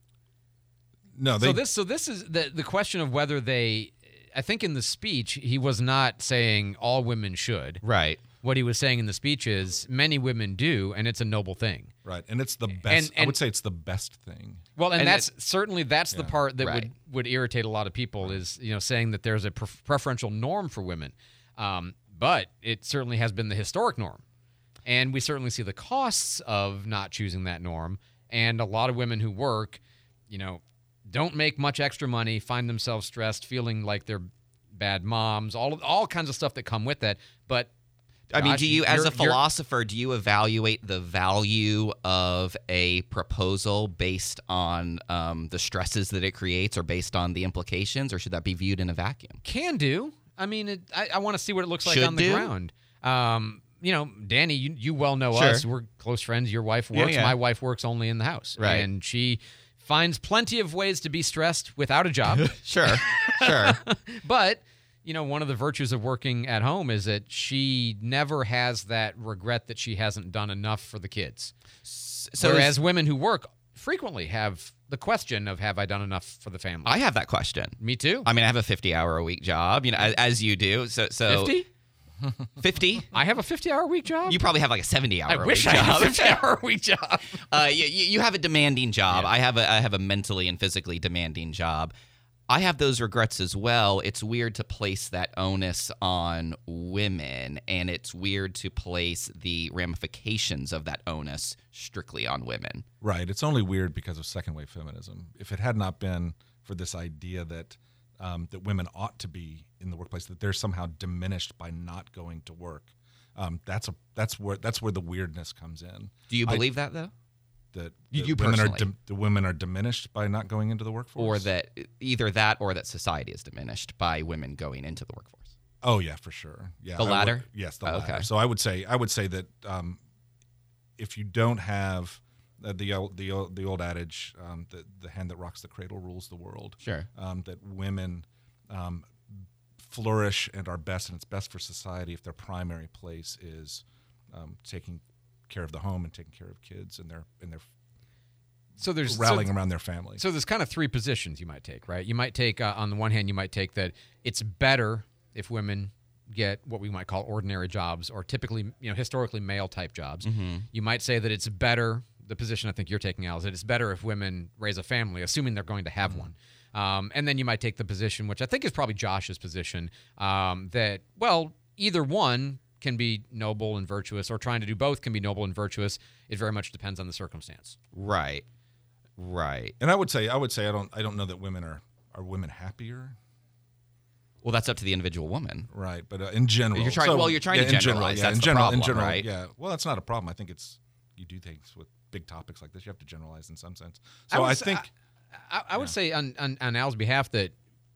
No, they, so this so this is the the question of whether they. I think in the speech he was not saying all women should. Right. What he was saying in the speech is many women do, and it's a noble thing. Right, and it's the best. And- I and- would say it's the best thing. Well, and, And that's it- certainly that's the Yeah. part that Right. would, would irritate a lot of people is you know saying that there's a pre- preferential norm for women, um, but it certainly has been the historic norm, and we certainly see the costs of not choosing that norm. And a lot of women who work, you know, don't make much extra money, find themselves stressed, feeling like they're bad moms, all of, all kinds of stuff that come with that. But I mean, gosh, do you, as you're- a philosopher, do you evaluate the value of a proposal based on um, the stresses that it creates, or based on the implications, or should that be viewed in a vacuum? Can do. I mean, it, I, I want to see what it looks like Should on the do? ground. Um, you know, Danny, you, you well know Sure. us. We're close friends. Your wife Yeah, works. yeah. My wife works only in the house. Right. And she finds plenty of ways to be stressed without a job. Sure, sure. But you know, one of the virtues of working at home is that she never has that regret that she hasn't done enough for the kids. So Whereas is- women who work frequently have the question of, have I done enough for the family? I have that question. Me too. I mean, I have a fifty-hour-a-week job, you know, as, as you do. So, so fifty? fifty? I have a fifty-hour-a-week job? You probably have like a seventy-hour-a-week I wish job. I had a fifty-hour-a-week job. uh, you, you you have a demanding job. I have a I have a mentally and physically demanding job. I have those regrets as well. It's weird to place that onus on women, and it's weird to place the ramifications of that onus strictly on women. Right. It's only weird because of second wave feminism. If it had not been for this idea that um, that women ought to be in the workplace, that they're somehow diminished by not going to work, um, that's a that's where that's where the weirdness comes in. Do you I- believe that though? That, You- that you women are personally. dim- the women are diminished by not going into the workforce, Or that either that or that society is diminished by women going into the workforce. Oh yeah, for sure. Yeah, The I would- latter? yes, the Oh, latter. okay. So I would say I would say that um, if you don't have uh, the old, the old, the old adage, um, the the hand that rocks the cradle rules the world. Sure. Um, that women um, flourish and are best, and it's best for society if their primary place is um, taking care of the home and taking care of kids and their and their So there's rallying so, around their family. So there's kind of three positions you might take, right? You might take, uh, on the one hand, you might take that it's better if women get what we might call ordinary jobs, or typically, you know, historically male type jobs. Mhm. You might say that it's better. The position I think you're taking, Al, is that it's better if women raise a family, assuming they're going to have one. Um, and then you might take the position, which I think is probably Josh's position, um, that, well, either one can be noble and virtuous, or trying to do both can be noble and virtuous. It very much depends on the circumstance. Right. Right. And I would say I would say I don't I don't know that women are are women happier. Well, that's up to the individual woman. Right, but uh, in general, You're trying- so- well, you're trying to yeah, in general, generalize. yeah, That's in the general, problem, in general, right? yeah. Well, that's not a problem. I think it's you do things with big topics like this. You have to generalize in some sense. I So would I, say- think I, I would say on, on, on Al's behalf that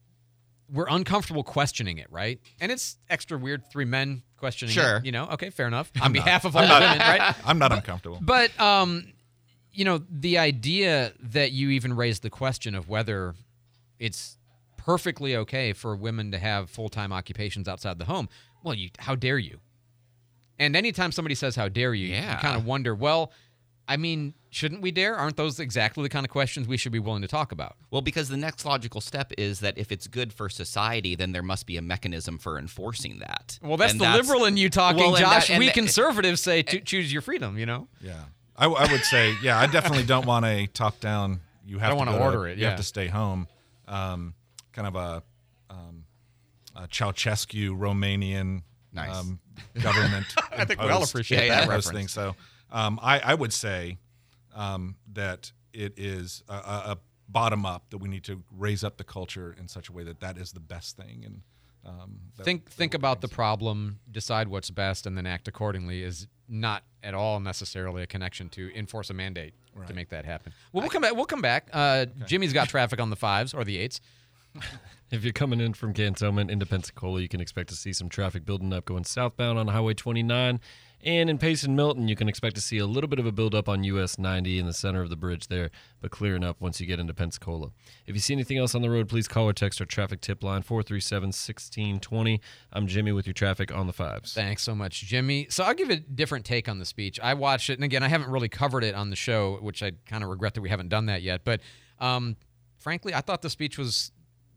we're uncomfortable questioning it, right? And it's extra weird, three men questioning Sure. it, you know? Okay, fair enough. On I'm behalf not. of all I'm the not- women, right? I'm not But- uncomfortable. But, um, you know, the idea that you even raised the question of whether it's perfectly okay for women to have full-time occupations outside the home, well, you how dare you? And anytime somebody says, how dare you, Yeah. you kind of wonder, well, I mean, shouldn't we dare? Aren't those exactly the kind of questions we should be willing to talk about? Well, because the next logical step is that if it's good for society, then there must be a mechanism for enforcing that. Well, that's And the liberal in you talking, well, and Josh. that- and we that- conservatives say to choose your freedom, you know? yeah, I, w- I would say yeah. I definitely don't want a top down. You have don't to wanna go order it, You yeah. have to stay home. Um, kind of a, um, a Ceausescu Romanian Nice. um, government. I think we all imposed- appreciate Yeah, that yeah. those reference. things. So um, I, I would say um, that it is a, a, a bottom up, that we need to raise up the culture in such a way that that is the best thing. And um, that- Think think about the problem, decide what's best, and then act accordingly is not at all necessarily a connection to enforce a mandate to Right. make that happen. Well, we'll come back. We'll come back. Uh, Jimmy's got traffic on the fives or the eights. If you're coming in from Cantonment into Pensacola, you can expect to see some traffic building up going southbound on Highway twenty-nine. And in Payson Milton, you can expect to see a little bit of a buildup on U S ninety in the center of the bridge there, but clearing up once you get into Pensacola. If you see anything else on the road, please call or text our traffic tip line, four three seven, one six two zero. I'm Jimmy with your traffic on the fives. Thanks so much, Jimmy. So I'll give a different take on the speech. I watched it, and again, I haven't really covered it on the show, which I kind of regret that we haven't done that yet. But um, frankly, I thought the speech was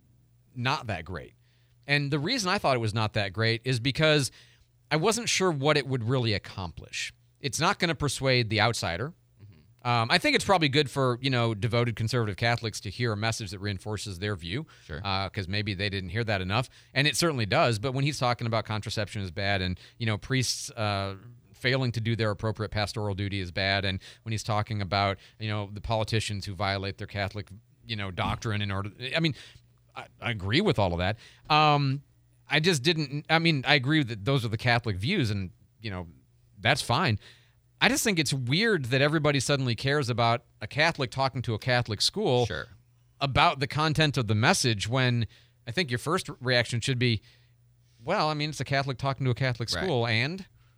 not that great. And the reason I thought it was not that great is because I wasn't sure what it would really accomplish. It's not going to persuade the outsider. Um, I think it's probably good for, you know, devoted conservative Catholics to hear a message that reinforces their view. Sure. Because maybe they didn't hear that enough. And it certainly does. But when he's talking about contraception is bad and, you know, priests uh, failing to do their appropriate pastoral duty is bad, and when he's talking about, you know, the politicians who violate their Catholic, you know, doctrine in order, I mean, I, I agree with all of that. Um, I just didn't, I mean, I agree that those are the Catholic views, and, you know, that's fine. I just think it's weird that everybody suddenly cares about a Catholic talking to a Catholic school Sure. about the content of the message, when I think your first reaction should be, well, I mean, it's a Catholic talking to a Catholic Right. school, and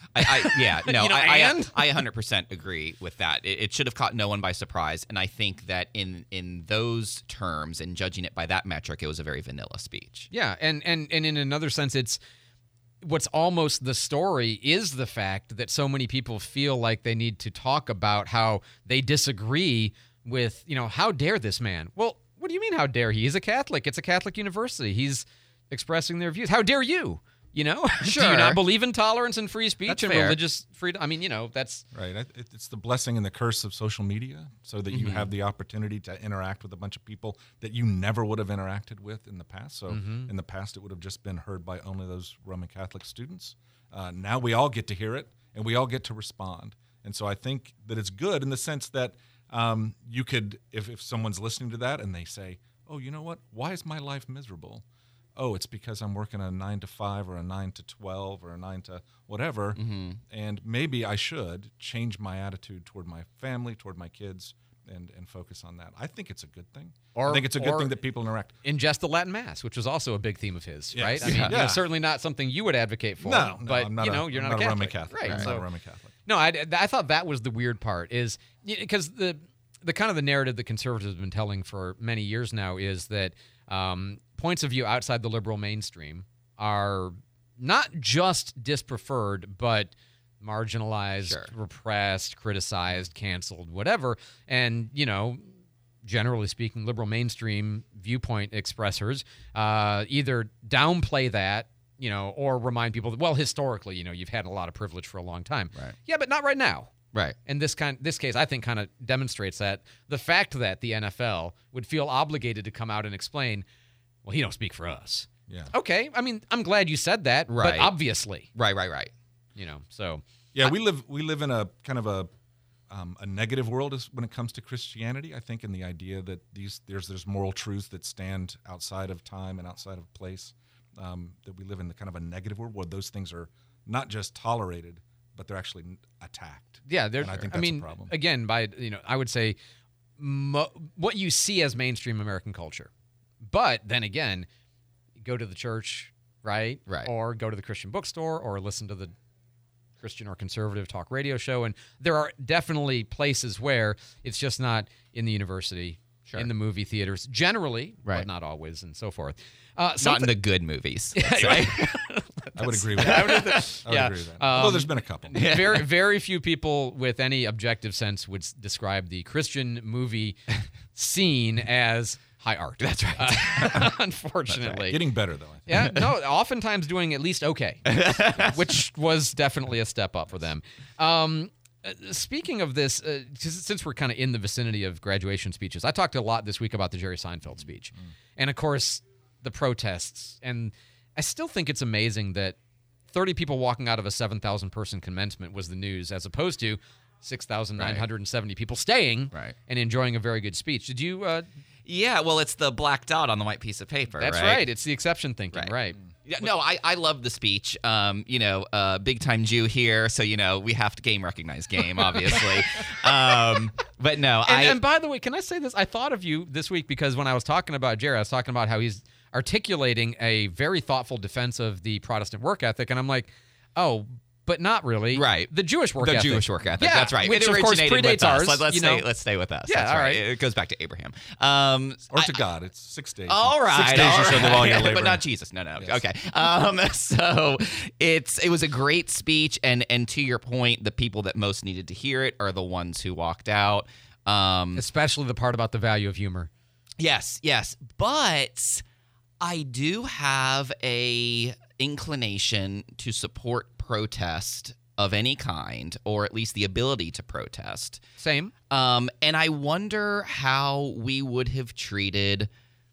I, I yeah, no, You know, I, and? I I one hundred percent agree with that. It, it should have caught no one by surprise, and I think that in in those terms and judging it by that metric, it was a very vanilla speech. Yeah, and and and in another sense, it's what's almost the story is the fact that so many people feel like they need to talk about how they disagree with, you know, how dare this man? Well, what do you mean how dare he? He's a Catholic. It's a Catholic university. He's expressing their views. How dare you? You know, Sure. do you not believe in tolerance and free speech That's and fair. religious freedom? I mean, you know, that's Right. I- it- It's the blessing and the curse of social media, so that you Mhm. have the opportunity to interact with a bunch of people that you never would have interacted with in the past. So Mhm. in the past, it would have just been heard by only those Roman Catholic students. Uh, now we all get to hear it, and we all get to respond. And so I think that it's good in the sense that um, you could, if, if someone's listening to that and they say, oh, you know what? Why is my life miserable? Oh, it's because I'm working a nine to five or a nine to twelve or a nine to whatever. Mm-hmm. And maybe I should change my attitude toward my family, toward my kids, and, and focus on that. I think it's a good thing. I think it's a good or thing that people interact. ingest the Latin Mass, which was also a big theme of his, Yes. right? I mean, Yeah. you know, certainly not something you would advocate for. No, no, but I'm not you a- know, you're I'm not, not a a Roman Catholic, Catholic. right? I'm not so, a Roman Catholic. No, I, I thought that was the weird part is because the the kind of the narrative the conservatives have been telling for many years now is that um, points of view outside the liberal mainstream are not just dispreferred, but marginalized, Sure. repressed, criticized, canceled, whatever. And, you know, generally speaking, liberal mainstream viewpoint expressors uh, either downplay that, you know, or remind people that, well, historically, you know, you've had a lot of privilege for a long time. Right. Yeah, but not right now. Right. And this kind, this case, I think, kind of demonstrates that the fact that the N F L would feel obligated to come out and explain, well, he don't speak for us. Yeah. Okay. I mean, I'm glad you said that, Right. but obviously, Right, right, right. you know, so Yeah, we live we live in a kind of a um, a negative world as, when it comes to Christianity. I think in the idea that these there's there's moral truths that stand outside of time and outside of place. Um, that we live in the kind of a negative world where those things are not just tolerated, but they're actually attacked. yeah, there. And I think I that's mean, a problem. again, by you know, I would say mo- what you see as mainstream American culture, but then again, go to the church, right? Right. Or go to the Christian bookstore, or listen to the Christian or conservative talk radio show, and there are definitely places where it's just not in the university, Sure. in the movie theaters, generally, Right. but not always, and so forth. Uh, Not in something- the good movies. Yeah, let's say. right. I would agree with I that. would- I would yeah, agree with that. um, Although there's been a couple. Very, very few people with any objective sense would s- describe the Christian movie scene as high art. That's right. Uh, unfortunately, Getting better though. I think. yeah, no, oftentimes doing at least okay, which was definitely a step up for them. Um, uh, speaking of this, uh, s- since we're kind of in the vicinity of graduation speeches, I talked a lot this week about the Jerry Seinfeld speech, and of course the protests. And I still think it's amazing that thirty people walking out of a seven thousand person commencement was the news, as opposed to six thousand nine hundred seventy people staying Right. and enjoying a very good speech. Did you? Uh, Yeah, well, it's the black dot on the white piece of paper. that's right. right. It's the exception thinking, Right. right? Yeah, no, I, I love the speech. Um, you know, uh, big time Jew here, so you know we have to game recognize game, obviously. um, but no, And, I and by the way, can I say this? I thought of you this week because when I was talking about Jerry, I was talking about how he's articulating a very thoughtful defense of the Protestant work ethic, and I'm like, oh, but not really. Right. The Jewish work the ethic. Jewish work ethic. Yeah, That's right. Which it of course originated predates with us. ours. Let, let's you stay. know? Let's stay with us. Yeah, That's all right. right. It goes back to Abraham. Um, Or I- to God, it's six days. All right, Six days all you showed the law right. your labor. but not Jesus. No, no. Yes. Okay. Um, so it's it was a great speech, and and to your point, the people that most needed to hear it are the ones who walked out. Um, Especially the part about the value of humor. Yes, yes. But I do have a inclination to support protest of any kind, or at least the ability to protest. Same. Um, and I wonder how we would have treated,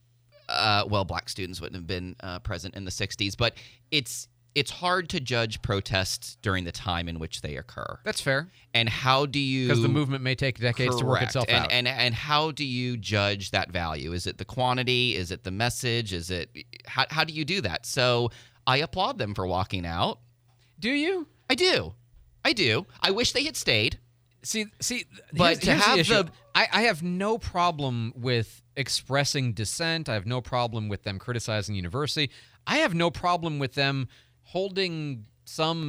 uh, well, black students wouldn't have been uh, present in the sixties, but it's it's hard to judge protests during the time in which they occur. That's fair. And how do you... Because the movement may take decades to work Correct. itself and, out. And and how do you judge that value? Is it the quantity? Is it the message? Is it how how do you do that? So I applaud them for walking out. Do you? I do. I do. I wish they had stayed. See, see, But here's, to here's have the issue. the- I, I have no problem with expressing dissent. I have no problem with them criticizing university. I have no problem with them holding some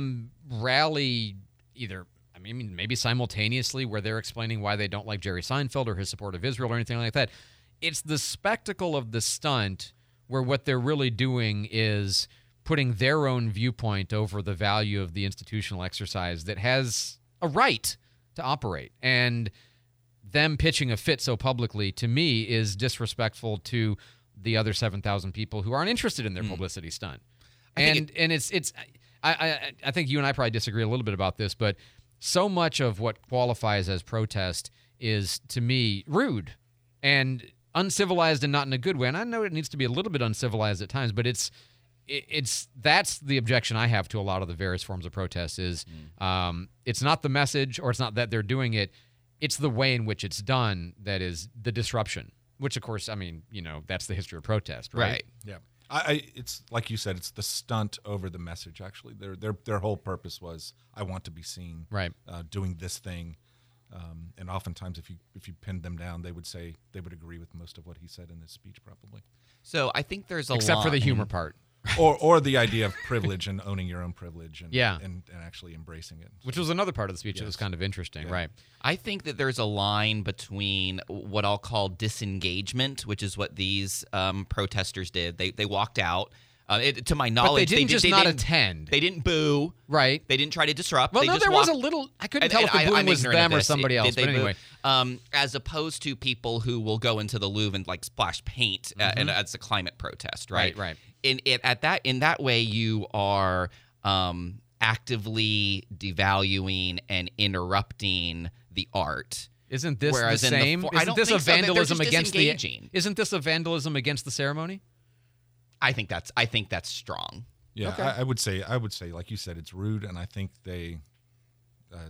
rally either, I mean, maybe simultaneously where they're explaining why they don't like Jerry Seinfeld or his support of Israel or anything like that. It's the spectacle of the stunt where what they're really doing is putting their own viewpoint over the value of the institutional exercise that has a right to operate. And them pitching a fit so publicly, to me, is disrespectful to the other seven thousand people who aren't interested in their mm. publicity stunt. And it, and it's it's I, I I think you and I probably disagree a little bit about this, but so much of what qualifies as protest is, to me, rude and uncivilized, and not in a good way. And I know it needs to be a little bit uncivilized at times, but it's it, it's that's the objection I have to a lot of the various forms of protest is mm. um, it's not the message, or it's not that they're doing it. It's the way in which it's done that is the disruption, which, of course, I mean, you know, that's the history of protest, right? Right. Yeah. I, I it's like you said, it's the stunt over the message, actually. Their their their whole purpose was, I want to be seen right. uh, doing this thing. Um, and oftentimes, if you if you pinned them down, they would say they would agree with most of what he said in his speech, probably. So I think there's a Except line. for the humor part. or or the idea of privilege and owning your own privilege and, yeah. and, and actually embracing it. Which was another part of the speech yes. that was kind of interesting, yeah. right? I think that there's a line between what I'll call disengagement, which is what these um, protesters did. They they walked out. Uh, it, to my knowledge, but they didn't they, just they not didn't, attend. They didn't boo. Right. They didn't try to disrupt. Well, they no, just there walked, was a little. I couldn't and, tell and if the I, booing I'm was ignorant them of or this. somebody It- else. did they But boo? anyway, um, as opposed to people who will go into the Louvre and like splash paint, uh, Mhm. and as a climate protest, right? Right, right. In it at that in that way, you are um, actively devaluing and interrupting the art. Isn't this Whereas the in the same? for- I isn't don't this a think so. They're vandalism just against the? disengaging. Isn't this a vandalism against the ceremony? I think that's I think that's strong. Yeah, Okay. I, I would say I would say like you said, it's rude, and I think they, uh,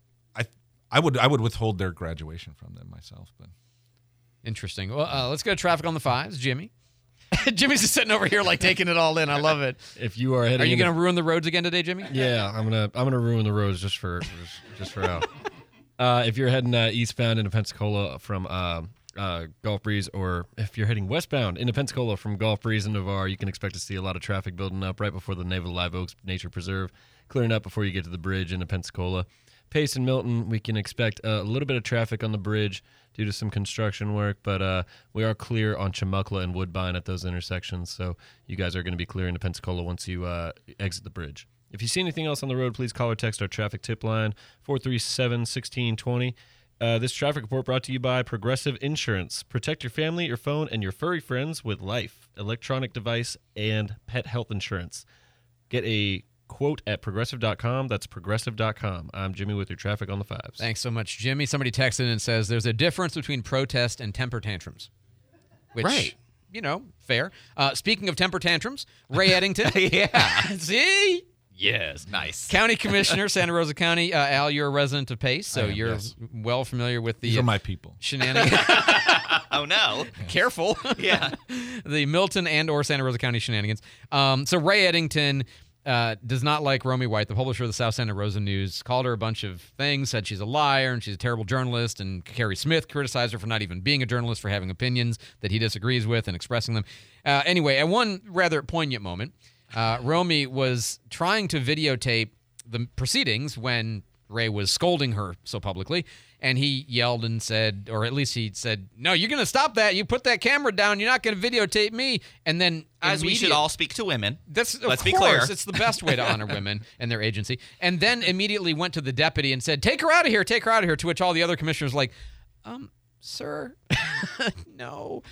I I would I would withhold their graduation from them myself. But Interesting. Well, uh, let's go to traffic on the fives, Jimmy. Jimmy's just sitting over here like taking it all in. I love it. If you are heading, Are you into- going to ruin the roads again today, Jimmy? Yeah, I'm gonna I'm gonna ruin the roads just for just, just for now. Uh, if you're heading uh, eastbound into Pensacola from uh, uh, Gulf Breeze, or if you're heading westbound into Pensacola from Gulf Breeze and Navarre, you can expect to see a lot of traffic building up right before the Naval Live Oaks Nature Preserve, clearing up before you get to the bridge into Pensacola. Pace and Milton, we can expect a little bit of traffic on the bridge due to some construction work, but uh, we are clear on Chumuckla and Woodbine at those intersections, so you guys are going to be clear into Pensacola once you uh, exit the bridge. If you see anything else on the road, please call or text our traffic tip line, four three seven, one six two zero. Uh, this traffic report brought to you by Progressive Insurance. Protect your family, your phone, and your furry friends with life, electronic device, and pet health insurance. Get a quote at progressive dot com. That's progressive dot com. I'm Jimmy with your traffic on the fives. Thanks so much, Jimmy. Somebody texted in and says there's a difference between protest and temper tantrums. Which, Right. you know, fair. Uh, speaking of temper tantrums, Ray Eddington. Yeah. See? Yes. Nice. County Commissioner, Santa Rosa County. Uh, Al, you're a resident of Pace, so I am, you're yes. well familiar with the these are my people. shenanigans. Oh no. Careful. Yeah. The Milton and or Santa Rosa County shenanigans. Um, so Ray Eddington uh, does not like Romy White, the publisher of the South Santa Rosa News, called her a bunch of things, said she's a liar and she's a terrible journalist, and Carrie Smith criticized her for not even being a journalist, for having opinions that he disagrees with and expressing them. Uh, anyway, at one rather poignant moment, uh, Romy was trying to videotape the proceedings when Ray was scolding her so publicly, and he yelled and said, or at least he said, "No, you're going to stop that. You put that camera down. You're not going to videotape me." And then As we should immediate- all speak to women. That's of Let's course, be clear. it's the best way to honor women and their agency. And then immediately went to the deputy and said, "Take her out of here. Take her out of here." To which all the other commissioners were like, um, sir, no.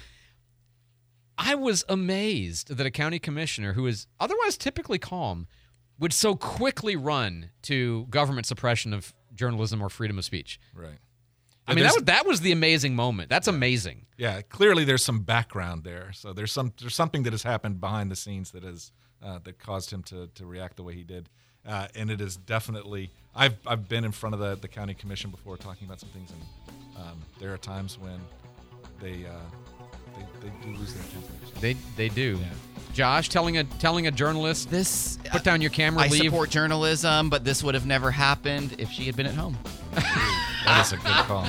I was amazed that a county commissioner who is otherwise typically calm would so quickly run to government suppression of journalism or freedom of speech. Right. I mean, that was, that was the amazing moment. That's amazing. Yeah, clearly there's some background there. So there's some there's something that has happened behind the scenes that is uh, that caused him to to react the way he did. Uh, and it is definitely I've I've been in front of the, the county commission before talking about some things, and um, there are times when they uh, they, they do lose their temper. They they do. Yeah. Josh, telling a telling a journalist, This put down your camera, I leave. support journalism, but this would have never happened if she had been at home. That is a good call.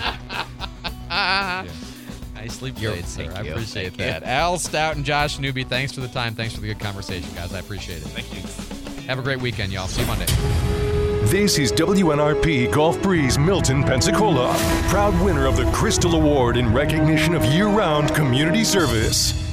Ah, nicely You're- played, sir. thank I you. appreciate Thank you. that. Al Stout and Josh Newby, thanks for the time. Thanks for the good conversation, guys. I appreciate it. Thank you. Have a great weekend, y'all. See you Monday. This is W N R P Gulf Breeze Milton, Pensacola, proud winner of the Crystal Award in recognition of year-round community service.